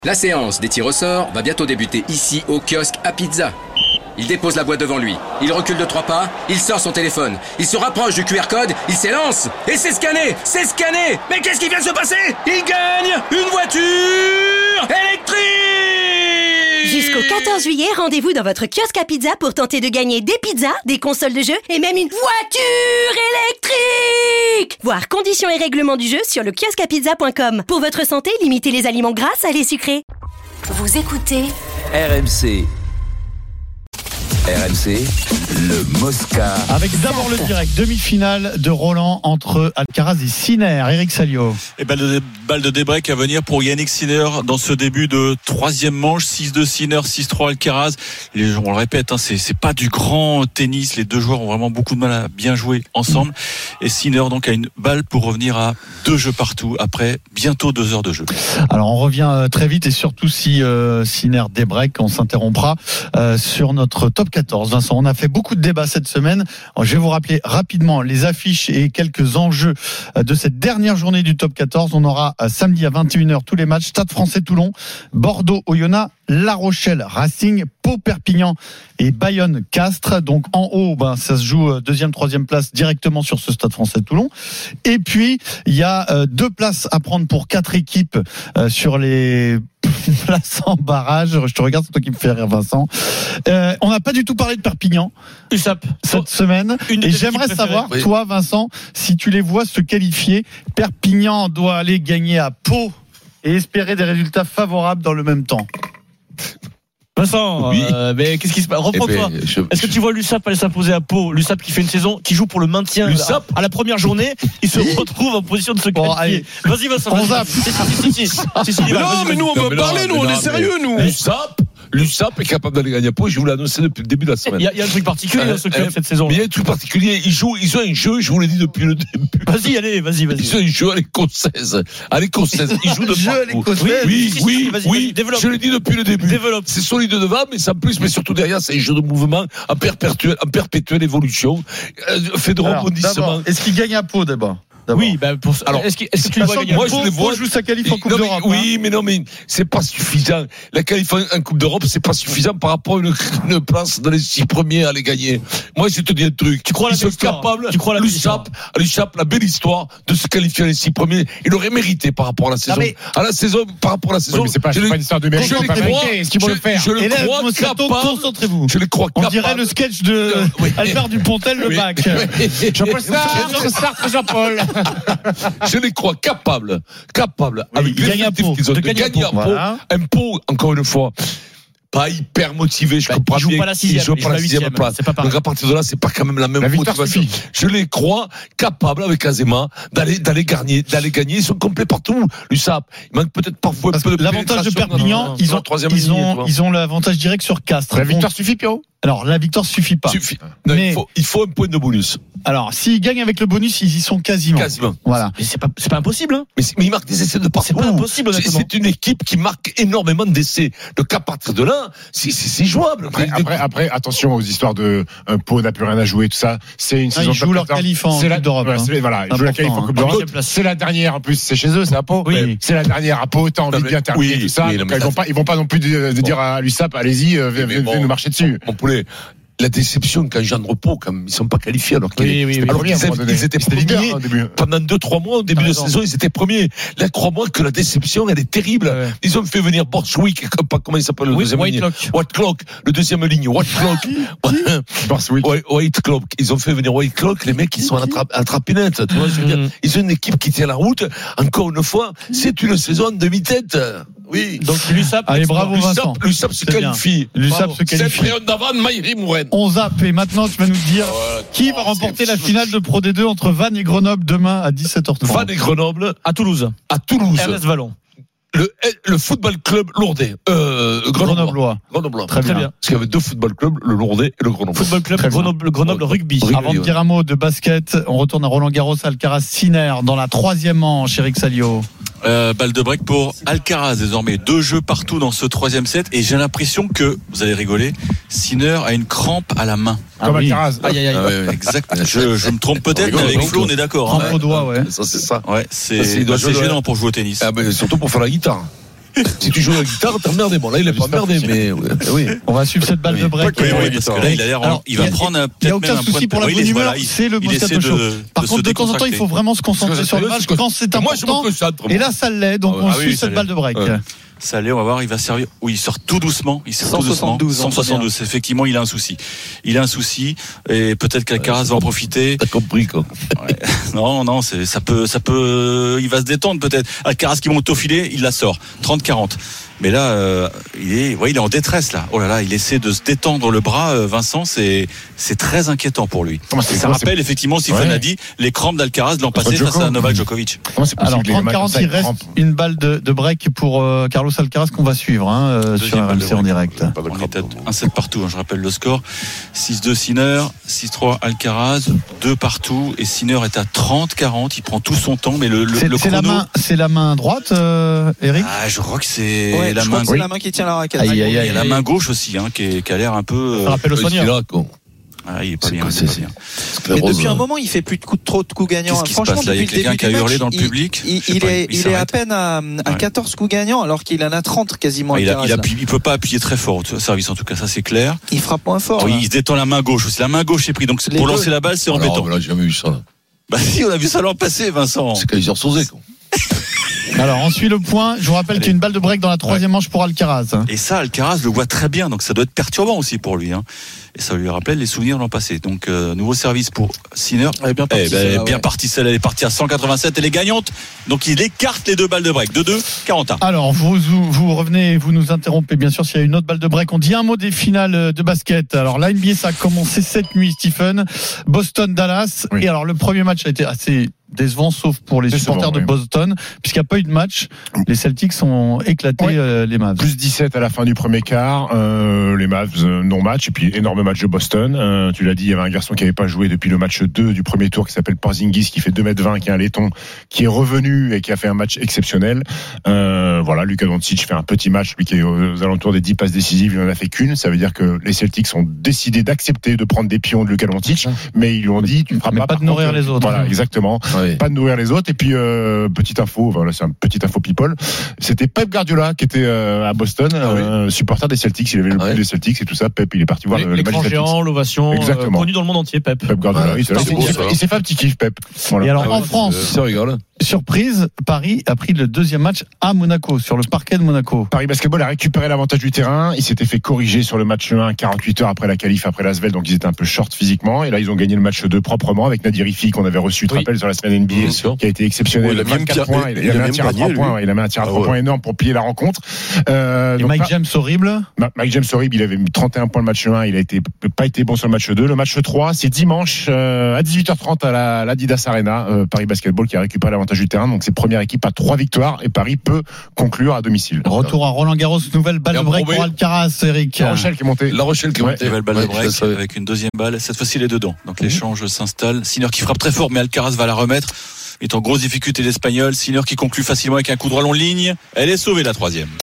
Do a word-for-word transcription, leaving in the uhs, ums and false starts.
La séance des tirs au sort va bientôt débuter ici au kiosque à pizza. Il dépose la boîte devant lui, il recule de trois pas, il sort son téléphone, il se rapproche du Q R code, il s'élance et c'est scanné, c'est scanné. Mais qu'est-ce qui vient de se passer? Il gagne une voiture électrique! Jusqu'au quatorze juillet, rendez-vous dans votre kiosque à pizza pour tenter de gagner des pizzas, des consoles de jeu et même une voiture électrique! Voir conditions et règlements du jeu sur le kiosque à pizza point com. Pour votre santé, limitez les aliments gras, salés, sucrés. Vous écoutez R M C. R M C, le Mosca. Avec d'abord le direct, demi-finale de Roland entre Alcaraz et Sinner. Eric Salio. Et balle de, balle de débreak à venir pour Yannick Sinner dans ce début de troisième manche. six deux Sinner, six trois Alcaraz. Les, on le répète, hein, c'est, c'est pas du grand tennis. Les deux joueurs ont vraiment beaucoup de mal à bien jouer ensemble. Et Sinner donc a une balle pour revenir à deux jeux partout après bientôt deux heures de jeu. Alors on revient très vite et surtout si euh, Sinner débreak, on s'interrompra euh, sur notre top quatorze. Vincent, on a fait beaucoup de débats cette semaine. Alors, je vais vous rappeler rapidement les affiches et quelques enjeux de cette dernière journée du top quatorze. On aura samedi à vingt et une heures tous les matchs. Stade Français Toulon, Bordeaux Oyonnax, La Rochelle Racing, Pau Perpignan et Bayonne Castres. Donc en haut, ben, ça se joue deuxième, troisième place directement sur ce Stade Français Toulon. Et puis il y a euh, deux places à prendre pour quatre équipes euh, sur les place en barrage. Je te regarde, c'est toi qui me fais rire, Vincent. Euh, on n'a pas du tout parlé de Perpignan U S A P cette oh, semaine. Et j'aimerais savoir, oui. toi, Vincent, si tu les vois se qualifier. Perpignan doit aller gagner à Pau et espérer des résultats favorables dans le même temps. Vincent, oui. euh, mais qu'est-ce qui se passe? Reprends-toi. Eh ben, je, Est-ce que tu vois l'U S A P aller s'imposer à Pau? L'U S A P qui fait une saison, qui joue pour le maintien à, à la première journée, il se retrouve en position de se qualifier. Bon, vas-y, Vincent. On zappe. Non, mais nous, on veut parler, nous, on est sérieux, nous. L'U S A P, l'U S A P est capable d'aller gagner à Pau. Je vous l'ai annoncé depuis le début de la semaine. Il y a, il y a un truc particulier dans ce club cette saison. Mais il y a un truc particulier. Ils jouent, ils ont un jeu, je vous l'ai dit depuis le début. Vas-y, allez, vas-y, vas-y. Ils ont un jeu à l'écossaise. À l'écossaise. Ils jouent de jeu à l'écossaise. Oui, oui, oui, oui. Développe. Je l'ai dit depuis le début. Développe. C'est solide devant, mais ça plus, mais surtout derrière, c'est un jeu de mouvement en perpétuelle, en perpétuelle évolution, euh, fait de rebondissements. Est-ce qu'il gagne à Pau d'abord? D'abord. Oui, ben pour alors est-ce que, est-ce que tu le vois gagner? Moi, je les vois. Joue sa qualif en Coupe non, mais, d'Europe. Oui, hein. mais non, mais c'est pas suffisant. La qualif en Coupe d'Europe, c'est pas suffisant par rapport à une, une place dans les six premiers à les gagner. Moi, je te dis un truc. Tu crois à la belle histoire? Capable, tu crois à la l'U S A P, l'U S A P, la belle histoire de se qualifier dans les six premiers. Il aurait mérité par rapport à la saison. mais... À la saison, par rapport à la saison. Oui, mais c'est pas, c'est pas une histoire de mérite. Je les crois. Est-ce qu'ils vont le faire? Je le crois capable. Concentrez-vous. Je les crois capable. On dirait le sketch de Albert Dupontel, le bac. Jean-Paul Sartre, Sartre, Jean-Paul. Je les crois capables, capables, oui, avec l'effectif qu'ils ont de gagner à Pau. Voilà. Un Pau, encore une fois, pas hyper motivé, je bah, comprends bien. Ils jouent pas la sixième, ils jouent pas la sixième place. C'est pas pareil. Donc à partir de là, c'est pas quand même la même la motivation. Je les crois capables avec Azema d'aller d'aller gagner, d'aller gagner. Ils sont complets partout. L'U S A P, il manque peut-être parfois un peu de l'avantage de Perpignan. Ils ont ils ont ils ont l'avantage direct sur Castres. La victoire suffit, Pierrot? Alors la victoire suffit pas. Suffit. Non, mais il faut, il faut un point de bonus. Alors s'ils gagnent avec le bonus, ils y sont quasiment. Quasiment. Voilà. Mais c'est pas c'est pas impossible. Hein. Mais, mais ils marquent des essais de partout. C'est pas impossible. C'est, c'est une équipe qui marque énormément d'essais. Donc à partir de là, c'est, c'est, c'est jouable. Après, après, après, attention aux histoires de un Pau n'a plus rien à jouer, tout ça. C'est une ah, saison. Ils jouent leur qualif en Coupe d'Europe. Voilà, c'est, voilà ils jouent la qualif en Coupe d'Europe. C'est la dernière en plus. C'est chez eux, c'est à Pau. Oui. C'est la dernière à Pau. T'as envie de bien terminer tout ça. Ils vont pas, ils vont pas non plus de dire à l'U S A P, allez-y, venez nous marcher dessus. Mon poulet. La déception quand Jean de Repos, quand ils sont pas qualifiés alors qu'ils, oui, oui, alors oui, qu'ils ils, ils étaient premiers hein, pendant deux trois mois au début de la saison, ils étaient premiers. Là, crois-moi que la déception, elle est terrible. Ouais. Ils ont fait venir Borswick, comment il s'appelle le oui, deuxième White ligne, Clock. White Clock, le deuxième ligne, White Clock. Borswick. White Clock. Ils ont fait venir White Clock, les mecs, ils sont à la trapinette. Tu vois, je veux dire, ils ont une équipe qui tient la route. Encore une fois, c'est une saison en demi-tête. Oui. Donc l'U S A P. Allez, bravo Vincent. L'U S A P se qualifie. L'U S A P se qualifie. C'est Préon d'avant, Maïri Mouren. On zappe et maintenant tu vas nous dire ouais, qui va remporter la finale de Pro D deux entre Vannes et Grenoble demain à dix-sept heures trente. Vannes et Grenoble à Toulouse. À Toulouse. Ernest Vallon. Le, le football club lourdais. Euh, Grenoblois. Grenoblois. Très, Très bien. bien. Parce qu'il y avait deux football clubs, le lourdais et le Grenoble. Football club Grenoble, Grenoble rugby. rugby. Avant de dire un mot de basket, on retourne à Roland Garros, Alcaraz Sinner dans la troisième manche, Eric Salio. Euh, balle de break pour Alcaraz désormais. Deux jeux partout dans ce troisième set et j'ai l'impression que, vous allez rigoler, Sinner a une crampe à la main. Comme oui. Alcaraz. Aïe, aïe, aïe. Ah ouais, exact. Je, je me trompe peut-être, mais avec Flo, on est d'accord. Crampe au doigt, ouais. Ça, c'est ça. Ouais, c'est, ça, c'est, bah, c'est gênant pour jouer au tennis. Ah, ben, surtout pour faire la guitare. Si tu joues la guitare, t'as merdé. Bon, là, il a pas merdé, mais oui. On va suivre cette balle de break. Oui, oui, parce que là, il a l'air, il va prendre un, il n'y a aucun souci pour la bonne humeur, c'est le Moscato Show. Par contre, de temps en temps, il faut vraiment se concentrer sur le match quand c'est important. Et là, ça l'est, donc on suit cette balle de break. Ça allait, on va voir, il va servir. Oui, il sort tout doucement. Il sort tout doucement. cent soixante-douze. Effectivement, il a un souci. Il a un souci. Et peut-être qu'Alcaraz va en profiter. T'as compris, quoi. Ouais. Non, non, c'est, ça peut, ça peut, il va se détendre, peut-être. Alcaraz qui monte au filet, il la sort. trente quarante. Mais là, euh, il est, ouais, il est en détresse, là. Oh là là, il essaie de se détendre le bras, euh, Vincent, c'est, c'est très inquiétant pour lui. Comment ça rappelle, effectivement, Stephen ouais. a dit, les crampes d'Alcaraz l'an passé face à Novak Djokovic. Alors, trente quarante, il reste une balle de, de break pour euh, Carlos Alcaraz qu'on va suivre, hein, euh, sur R M C en direct. On est à un sept partout, hein, je rappelle le score. six deux Sinner, six trois Alcaraz, deux partout, et Sinner est à trente quarante, il prend tout son temps, mais le, le, c'est, le c'est chrono... la main, c'est la main droite, euh, Eric? Ah, je crois que c'est ouais, la je main crois que c'est la main qui tient la raquette. Aïe, aïe, aïe, il y a la main gauche aussi, hein, qui, est, qui a l'air un peu. Ça rappelle le soigneur. Ah, il est pas c'est bien. Quoi, c'est c'est, pas c'est, bien. Mais depuis un moment, il fait plus de coups, trop de coups gagnants. Qu'est-ce qui Franchement, se passe là? Il y a quelqu'un qui a hurlé dans le public. Il, il, il, est, il, il est à peine à, à ouais. quatorze coups gagnants, alors qu'il en a trente quasiment. Ah, il, a, il, appuie, il peut pas appuyer très fort au service, en tout cas, ça c'est clair. Il frappe moins fort. Oui, il se détend la main gauche aussi. La main gauche est prise, donc pour deux. lancer la balle, c'est embêtant. Non, mais là, j'ai jamais vu ça. Bah si, on a vu ça l'an passé, Vincent. C'est Kaiser Soze, quoi. Alors, on suit le point. Je vous rappelle Allez. qu'il y a une balle de break dans la troisième ouais. manche pour Alcaraz. Et ça, Alcaraz le voit très bien, donc ça doit être perturbant aussi pour lui. Hein. Et ça lui rappelle les souvenirs de l'an passé. Donc, euh, nouveau service pour Sinner. Elle est bien partie. Eh ben, celle-là, bien ouais. partie celle, elle est partie à cent quatre-vingt-sept. Elle est gagnante. Donc, il écarte les deux balles de break. deux deux, quarante. Alors, vous, vous, vous revenez, vous nous interrompez. Bien sûr, s'il y a une autre balle de break, on dit un mot des finales de basket. Alors, la N B A, ça a commencé cette nuit, Stephen. Boston-Dallas. Oui. Et alors, le premier match a été assez décevant, sauf pour les c'est supporters bon, de oui. Boston, puisqu'il n'y a pas eu de match. Les Celtics ont éclaté oui. euh, les Mavs. Plus dix-sept à la fin du premier quart, euh, les Mavs euh, non-match, et puis énorme match de Boston. Euh, tu l'as dit, il y avait un garçon qui n'avait pas joué depuis le match deux du premier tour, qui s'appelle Porzingis, qui fait deux mètres vingt, qui est un laiton, qui est revenu et qui a fait un match exceptionnel. Euh, voilà, Luka Doncic fait un petit match, lui qui est aux alentours des dix passes décisives, il n'en a fait qu'une. Ça veut dire que les Celtics ont décidé d'accepter de prendre des pions de Luka Doncic, mais ils lui ont dit, tu ne feras pas, pas de nourrir les autres. Voilà, exactement. Oui. Pas de nourrir les autres. Et puis euh, petite info, voilà, c'est un petit info people. C'était Pep Guardiola qui était euh, à Boston, ah oui. euh, supporter des Celtics. Il avait le plus ah oui. des Celtics et tout ça. Pep, il est parti voir les, le, le match des Celtics. L'ovation, exactement. Euh, connu dans le monde entier, Pep. Pep Guardiola. Ah, il, c'est beau, il s'est fait un petit kiff, Pep. Voilà. Et alors ah, en ouais, France, ça rigole. Surprise, Paris a pris le deuxième match à Monaco, sur le parquet de Monaco. Paris Basketball a récupéré l'avantage du terrain. Il s'était fait corriger sur le match un quarante-huit heures après la qualif, après l'Asvel, donc ils étaient un peu short physiquement. Et là, ils ont gagné le match deux proprement avec Nadir Rifi qu'on avait reçu, tu te oui. rappelles, sur la semaine N B A, mmh, qui a été exceptionnel. Ouais, il a vingt-quatre points. Il, il, il a mis un tir à trois points. Il a mis un tir à trois points énorme pour plier la rencontre. Euh, et donc, Mike James horrible. Mike James horrible. Il avait mis trente et un points le match un. Il a été pas été bon sur le match deux. Le match trois, c'est dimanche euh, à dix-huit heures trente à la l'Adidas Arena. Euh, Paris Basketball qui a récupéré l'avantage du terrain. Donc c'est première équipe à trois victoires et Paris peut conclure à domicile. Retour à Roland Garros, nouvelle balle de break pour Alcaraz, Eric. La Rochelle qui est montée. La Rochelle qui est montée. Nouvelle balle de break avec une deuxième balle. Cette fois-ci, il est dedans. Donc l'échange s'installe. Sinner qui frappe très fort, mais Alcaraz va la remettre. Il est en grosse difficulté l'Espagnol. Sinner qui conclut facilement avec un coup droit long ligne. Elle est sauvée, la troisième.